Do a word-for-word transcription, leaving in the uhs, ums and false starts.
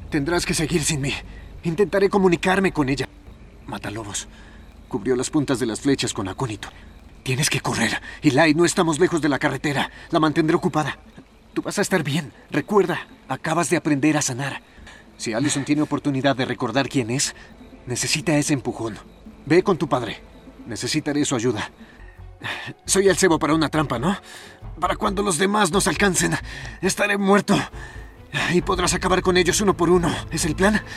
Tendrás que seguir sin mí. Intentaré comunicarme con ella. Matalobos. Cubrió las puntas de las flechas con acónito. Tienes que correr. Eli, no estamos lejos de la carretera. La mantendré ocupada. Tú vas a estar bien. Recuerda, acabas de aprender a sanar. Si Allison tiene oportunidad de recordar quién es, necesita ese empujón. Ve con tu padre. Necesitaré su ayuda. Soy el cebo para una trampa, ¿no? Para cuando los demás nos alcancen, estaré muerto. Y podrás acabar con ellos uno por uno. ¿Es el plan?